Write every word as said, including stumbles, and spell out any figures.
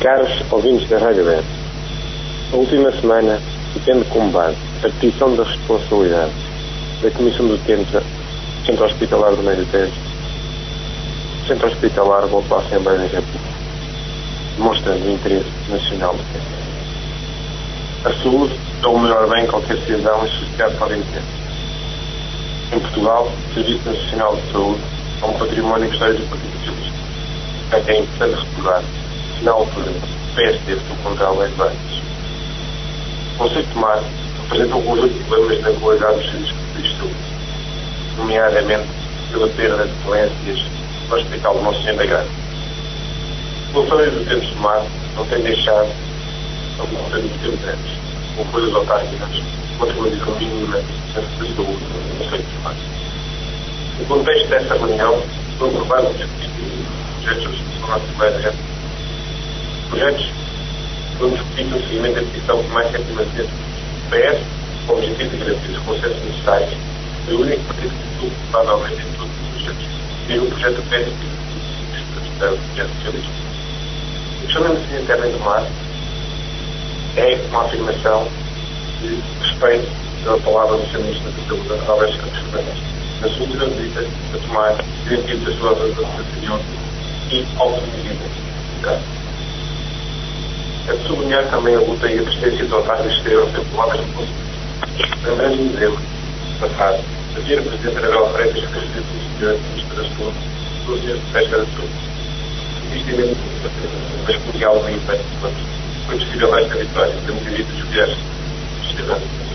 Caros ouvintes da Rádio Web, a última semana, tendo como base a petição da responsabilidade da Comissão do Tempo Centro Hospitalar do Médio Tejo, o Centro Hospitalar voltou à Assembleia da República, demonstrando o interesse nacional do tempo. A saúde é o melhor bem que qualquer cidadão e sociedade podem ter. Em Portugal, o Serviço Nacional de Saúde é um património histórico do Partido Socialista. É importante recordar que, na altura, o P S D foi contra a lei de bancos. O Conselho de Tomar apresenta um conjunto de problemas na qualidade dos serviços de saúde, nomeadamente pela perda de excelências no Hospital de Nossa Senhora da Graça. O Conselho do Tempo de Tomar não tem deixado a Conselho do Tempo antes, com coisas autárquicas, contra uma visão mínima da saúde do Conselho de Tomar. No contexto desta reunião, foram aprovados e discutidos projetos de resolução na Assembleia da República. Projetos foram discutidos no seguimento da petição que mais recentemente o P S, com o objetivo de garantir os consensos necessários, foi o único partido que tudo, provavelmente, em todos os projetos, e o projeto do P S da Sociedade Socialista. O questionamento de ciência interna do mar é uma afirmação de respeito pela palavra do senhor Ministro da Saúde, Alberto Campos Fernandes, na sua última visita a tomar garantido das suas opiniões e autonomia. É de sublinhar também a luta e a persistência dos autarcas que estiveram sempre lá mesmo possível. Lembrando em dezembro passado, a senhora Presidente Anabela Freitas fez presidente do senhor Ministro da Saúde, do senhor Pesca da Saúde. Existe mesmo, mas por algo em pé, foi possível esta vitória, temos direito de escolher os cidadãos.